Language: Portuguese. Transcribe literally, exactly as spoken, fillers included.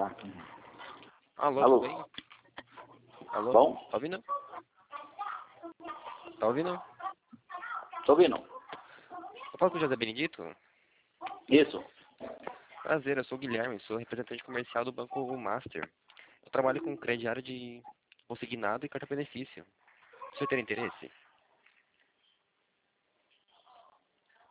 saco. Alô, Alô? tudo bem? Alô? Bom? Tá ouvindo? Tá ouvindo? Tô ouvindo. Eu falo com o José Benedito? Isso. Prazer, eu sou o Guilherme, sou representante comercial do Banco Master. Eu trabalho com crediário de consignado e carta-benefício. Você tem interesse?